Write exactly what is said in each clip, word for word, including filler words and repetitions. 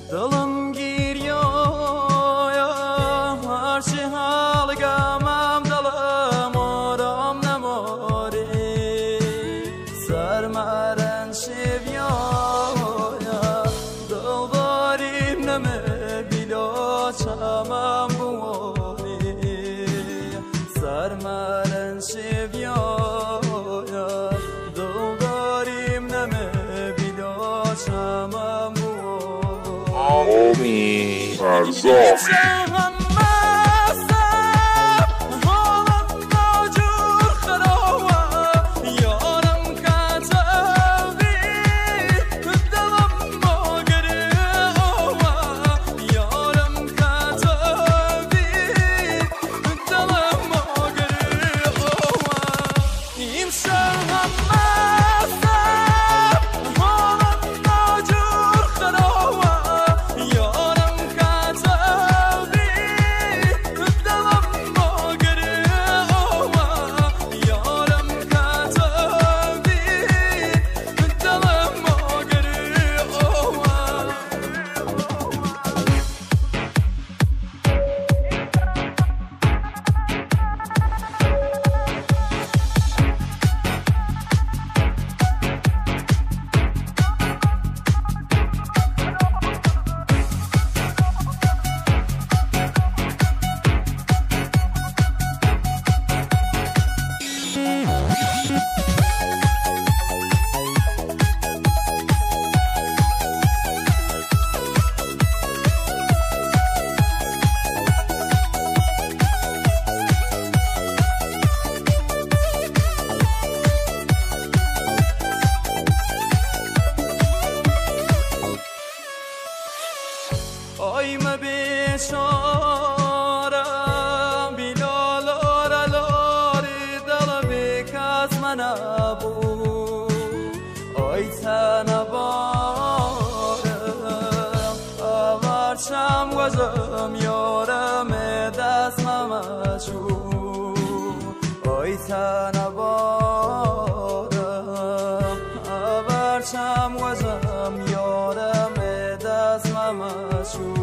دلم گیریه هر چی حال گمم دلم آرام نماره سرمرن شویا دل داریم نمه بیلا چمم بواره سرمرن شویا دل داریم نمه بیلا چمم آمی فرزامی آی ما بیچارم بیلال آرالاری دل بیکس من ابو آی تنبارم آورچم گذم یارم دست ممشو آی تنبارم آورچم گذم یارم دست ممشو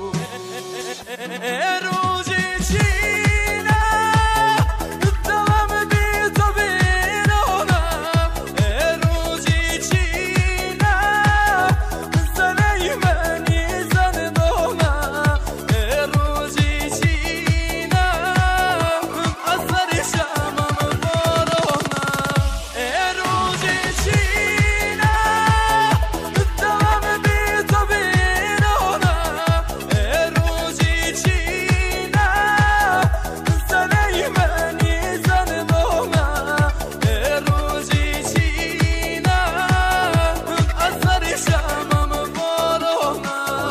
روزی چینه دلم بی تو بیرونم روزی چینه زنی منی زن دومم روزی چینه اثر شمم بارونم روزی چینه دلم بی تو بیرونم روزی چینه زنی منی زن دومم روزی چینه اثر شمم بارونم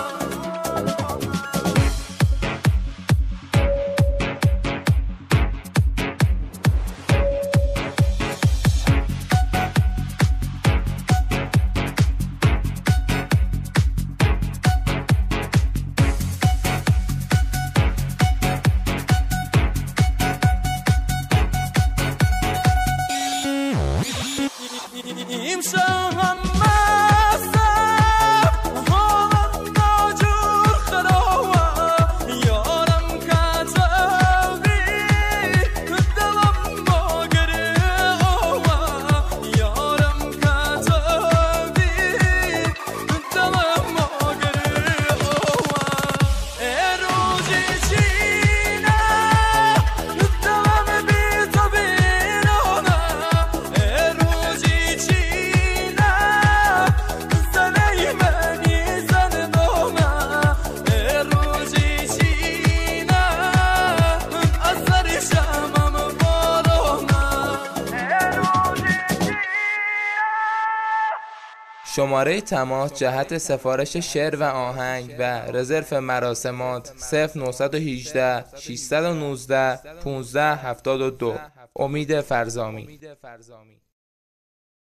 امشب هم مستم حالم ناجور خرابم یارم کتبی دلم ماگره آوام یارم کتبی دلم ماگره آوام روزی چینه دلم بی تو بیرونم روزی چینه زنی منی زن دومم روزی چینه اثر شمم بارونم شماره تماس جهت سفارش شعر و آهنگ و رزرو مراسمات صفر نه یک هشت شش یک نه پانزده هفتاد و دو. امید فرزامی.